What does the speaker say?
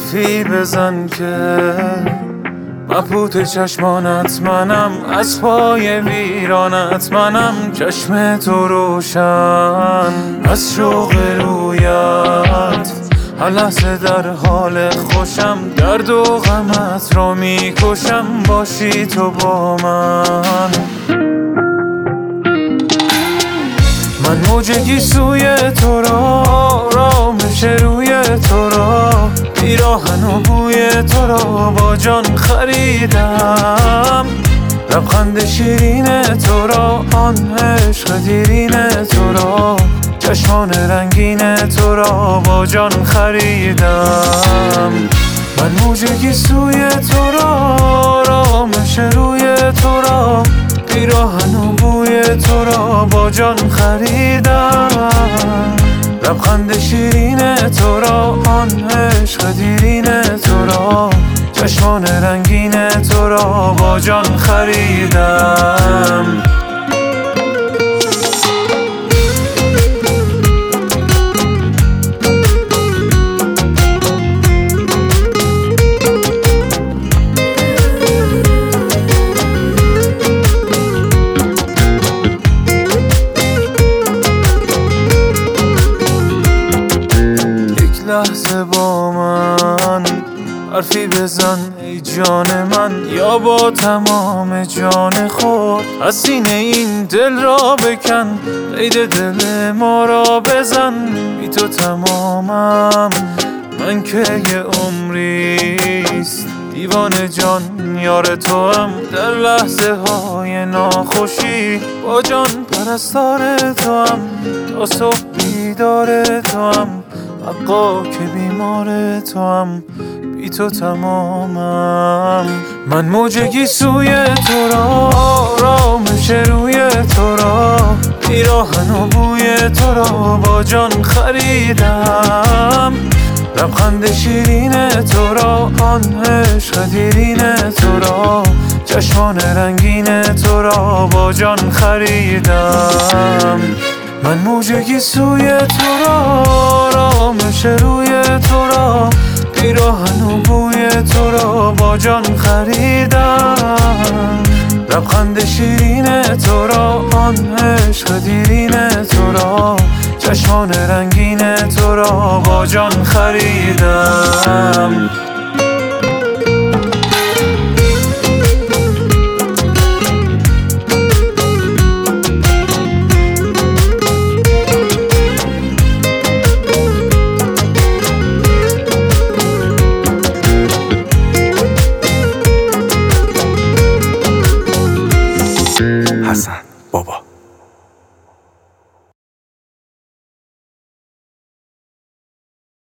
حرفی بزن که مبهوت چشمانت منم، از پای ویرانت منم، چشم تو روشن از شوق رویت، هر لحظه در حال خوشم، درد و غمت رو میکشم، باشی تو با من. من موج سوی تو را، آرامش روی تو را، پیراهن و بوی تو را با جان خریدم، لبخند شیرین تو را، آن عشق دیرین تو را، چشمان رنگین تو را با جان خریدم. من موج سوی تو را، آرامش روی تو را، پیراهن و بوی تو را با جان خریدم، لبخند شیرین تو را، آن عشق دیرین تو را، چشمان رنگین تو را با جان خریدم. لحظه با من حرفی بزن ای جان من، یا با تمام جان خود از سینه این دل را بکن، قید دل ما را بزن، بی تو تمامم من که یه عمریست، دیوان جان یار تو هم، در لحظه های ناخوشی با جان پرستار تو هم، تا صبح بیدار تو هم، حقا که بیمار تو هم، بی تو تمامم. من موج سوی تو را، آرامش روی تو را، پیراهن و بوی تو را با جان خریدم، لبخند شیرین تو را، آن عشق دیرین تو را، چشمان رنگین تو را با جان خریدم. من موج سوی تو را، آرامش روی تو را، پیراهن و بوی تو را با جان خریدم، لبخند شیرین تو را، آن عشق دیرین تو را، چشمان رنگین تو را با جان خریدم. حسن بابا.